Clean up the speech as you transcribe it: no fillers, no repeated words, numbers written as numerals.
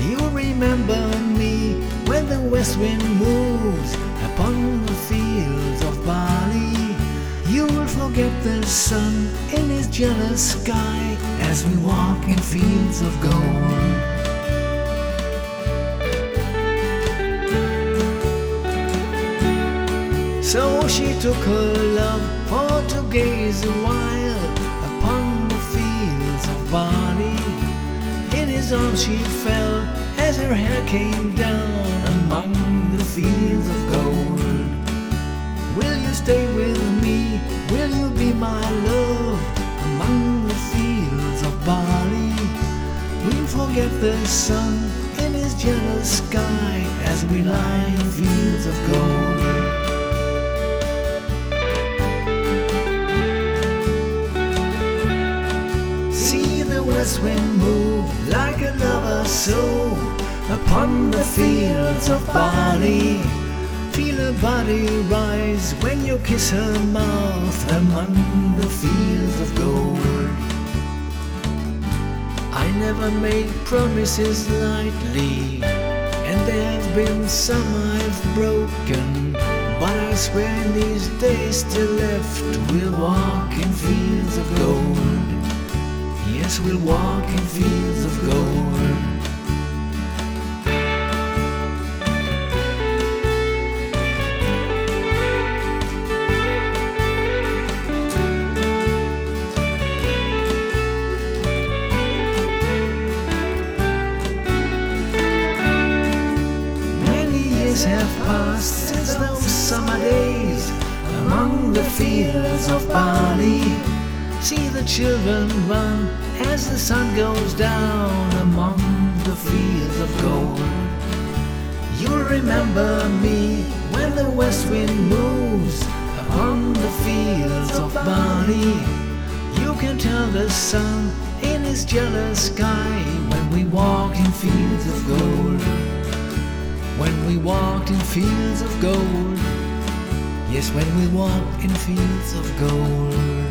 You'll remember me when the west wind moves upon the fields of barley. You will forget the sun in his jealous sky as we walk in fields of gold. So she took her love for to gaze a while upon the fields of barley. In his arms she fell as her hair came down among the fields of gold. Will you stay with me? Will you be my love among the fields of barley? We'll forget the sun in his jealous sky as we lie in fields of gold. West wind move like a lover so upon the fields of barley. Feel her body rise when you kiss her mouth among the fields of gold. I never made promises lightly, and there have been some I've broken, but I swear in these days still left we'll walk in fields of gold. Yes, we'll walk in fields of gold. Many years have passed since those summer days among the fields of barley. See the children run as the sun goes down among the fields of gold. You'll remember me when the west wind moves upon the fields of barley. You can tell the sun in his jealous sky when we walk in fields of gold. When we walked in fields of gold. Yes, when we walk in fields of gold.